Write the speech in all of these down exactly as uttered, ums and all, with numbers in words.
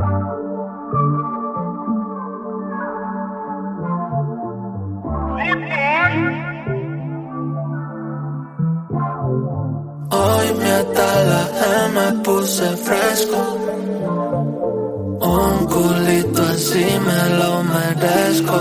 Hoy me atala, me puse fresco. Un culito así me lo merezco.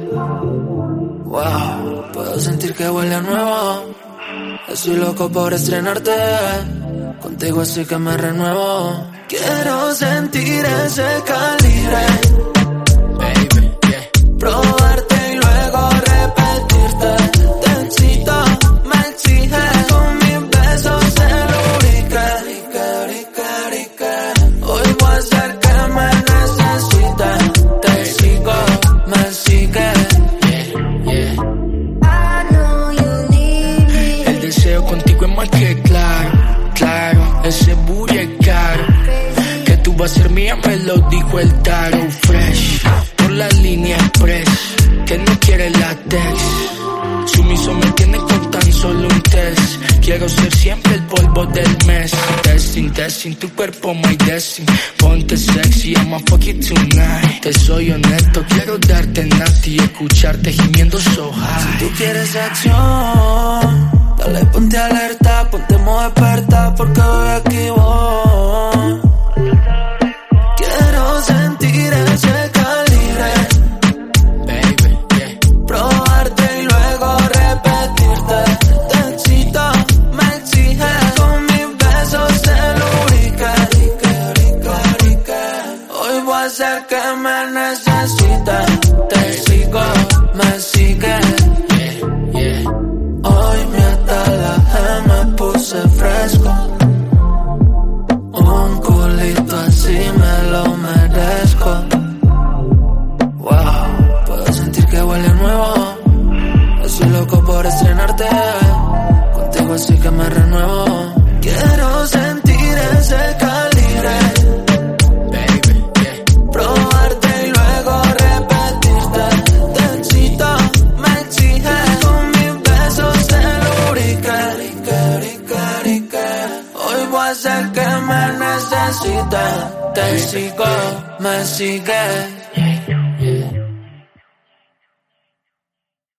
Wow, puedo sentir que huele a nuevo. Estoy loco por estrenarte. Contigo así que me renuevo. Quiero sentir ese calibre. Baby, yeah. Probarte y luego repetirte. Te excito, me exige. Con mis besos se lubrique. Rique, rique, rique. Hoy voy a hacer que me necesite. Te sigo, me sigue. Yeah, yeah. I know you need me. El deseo contigo es más que claro, claro. Ese booty es caro. Que tú vas a ser mía me lo dijo el taro. Fresh, por la línea express. Que no quiere látex. Sumiso me tiene con tan solo un test. Quiero ser siempre el polvo del mes. Testing, testing, tu cuerpo my destiny. Ponte sexy, I'ma fuck you tonight. Te soy honesto, quiero darte nati y escucharte gimiendo so high. Si tú quieres acción, dale ponte alerta, ponte modo experta, porque hoy aquí voy. Quiero sentir ese calibre. Baby, yeah. Probarte y luego repetirte. Te excito, me exige. Con mis besos se lubrique. Rique, rique, rique. Hoy voy a hacer que me necesite. Te sigo, me sigue. Yeah, yeah. Hoy me atala, me puse fresco. Un culito así me lo merezco. Wow, puedo sentir que huele a nuevo. Estoy loco por estrenarte. Contigo así que me renuevo. Quiero sentir ese calibre. Baby, yeah. Probarte y luego repetirte. Te excito, me exige. Con mis besos se lubrique. Rique, rique, rique. Hoy voy a hacer que me necesite. Te sigo, me sigue.